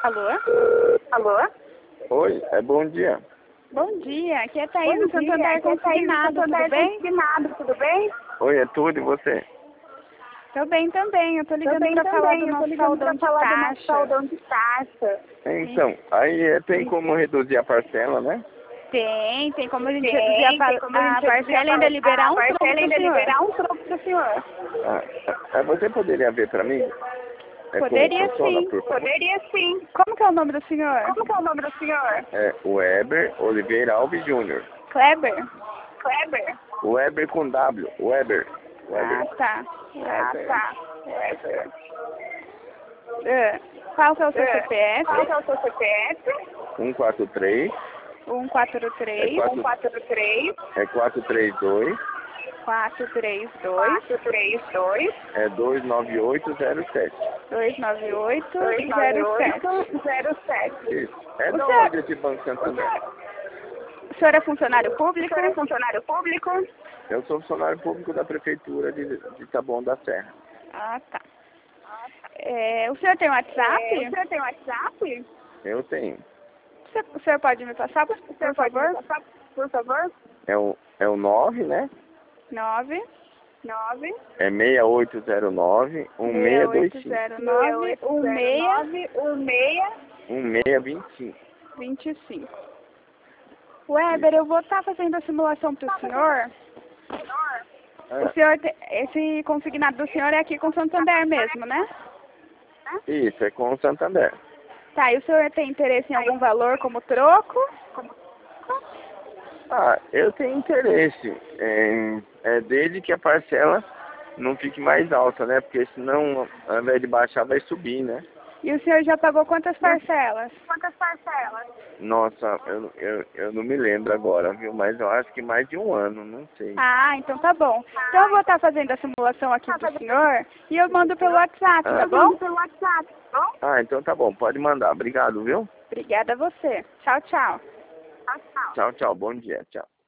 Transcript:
Alô? Alô? Oi, bom dia. Bom dia, aqui é a Thaís do Santander Consignado, tudo bem? Consignado, tudo bem? Oi, é tudo e você? Tô bem também, eu tô ligando pra falar do nosso saudão de taxa. Saudão de taxa. Então, aí tem como reduzir a parcela, né? Tem como a gente reduzir a parcela e ainda liberar um troco pro senhor. liberar um troco pro senhor. Você poderia ver pra mim? Poderia Como funciona, sim. por favor? Poderia sim. Como que é o nome do senhor? Como que é o nome do senhor? É Weber Oliveira Alves Júnior. Kleber? Kleber. Weber com W, Weber. Ah, tá. Kleber. Weber. Qual que é o seu CPF? Qual que é o seu CPF? 143 143 143 432 432 432 29807. 29807. Isso. É de O senhor- onde esse Banco Santander? O senhor é funcionário público? Você é funcionário público? Eu sou funcionário público da Prefeitura de Taboão da Serra. Ah, tá. O senhor tem WhatsApp? O senhor tem WhatsApp? Eu tenho. O senhor pode me passar, por favor? Por favor? É o 9, né? 9 9 É 6809 1625. 6809 1625. 1625. Weber, eu vou estar fazendo a simulação para o senhor. O senhor, esse consignado do senhor é aqui com Santander mesmo, né? Isso, é com o Santander. Tá, e o senhor tem interesse em algum valor como troco? Eu tenho interesse. Desde que a parcela não fique mais alta, né? Porque senão, ao invés de baixar, vai subir, né? E o senhor já pagou quantas parcelas? Quantas parcelas? Nossa, eu não me lembro agora, viu? Mas eu acho que mais de um ano, não sei. Ah, então tá bom. Então eu vou estar fazendo a simulação aqui pro senhor e eu mando pelo WhatsApp, tá bom? Pelo WhatsApp, tá bom? Então tá bom, pode mandar. Obrigado, viu? Obrigada a você. Tchau, tchau. Tchau, tchau. Tchau, tchau. Bom dia. Tchau.